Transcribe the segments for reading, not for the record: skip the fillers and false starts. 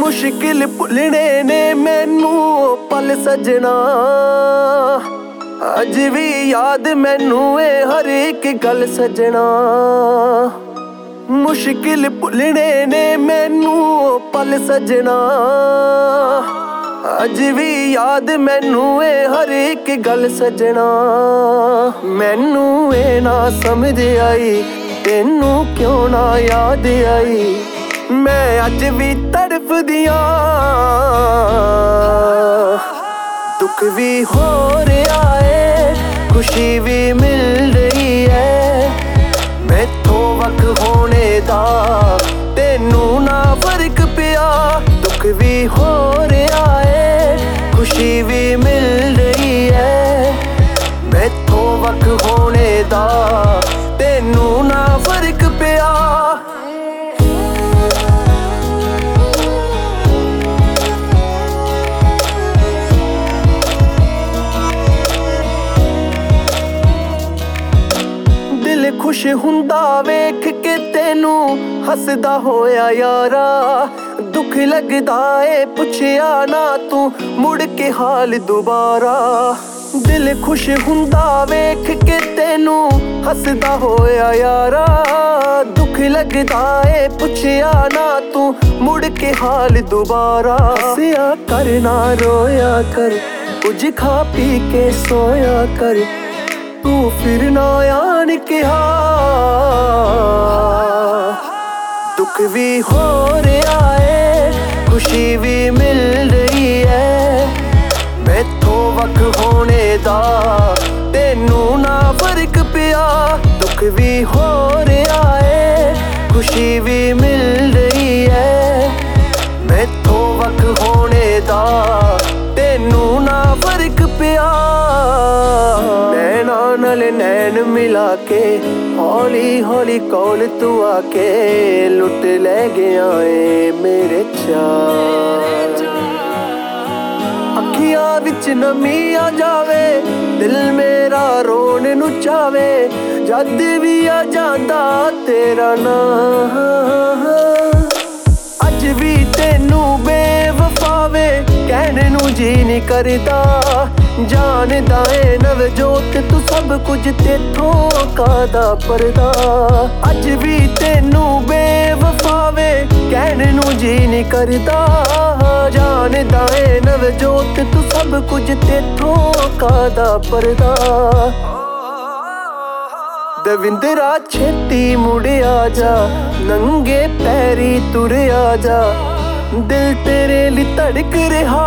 मुश्किल भुलने ने मैनू पल सजना, अज भी याद मैनू ए हर एक गल सजना। मुश्किल भुलने ने मैनू पल सजना, अज भी याद मैनू ए हर एक गल सजना। मैनू ए ना समझ आई तेनू क्यों ना याद आई, मैं अज भी तड़फ दिया। दुख भी हो रहा है, खुशी भी मिल रही है, मैथों वख होने दा तेनू ना फर्क पिया। दुख भी हो रहा है, खुशी भी मिल रही है, मैथों वख होने दा तेनू ना फर्क पिया। दिल खुश हुंदा वेख के तेनू हसदा होया यारा, दुख लगदा ए पुछया ना तू मुड़ के हाल दोबारा। दिल खुश हुंदा वेख के तेनू हसदा होया यारा, दुख लगदा ए पुछया ना तू मुड़ के हाल दोबारा। हसिया कर ना रोया कर, कुछ खा पी के सोया कर, तू फिर ना आन कहा। दुख भी हो रहा है, खुशी भी मिल रही है, मैथों वख होने दा तेनू ना फर्क पिया। दुख भी हो रहा है, खुशी भी मिल रही है, मैथों वख होने दा तेनू ना फर्क पिया। नैना नाल नैन मिला के हौली हौली कोल तू आके लुट ले गया ए मेरे चार। अखियां विच नमी आ जावे, दिल मेरा रोन नू चावे, जद भी आ जांदा तेरा नाम। अज भी तेनू बेवफावे कहने नू जी नहीं करदा, जानदा ए नवजोत तू सब कुछ तेथों कादा परदा। अज भी तेनू बेवफावे कहने नू जी नहीं करदा, जानदा ए नवजोत तू सब कुछ तेथों कादा परदा। दविंदरा छेती मुड़ आ जा, नंगे पैरी तुर आ जा, दिल तेरे लिए धड़क रहा।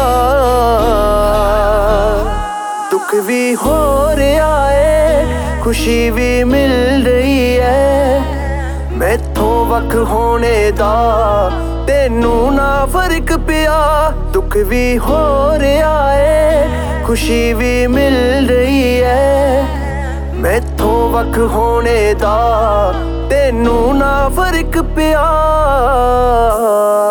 दुख भी हो रहा है, खुशी भी मिल रही है, मैथों वख होने दा तेनू ना फर्क पिया। दुख भी हो रहा है, खुशी भी मिल रही है, मैथों वख होने दा तेनू ना फर्क पिया।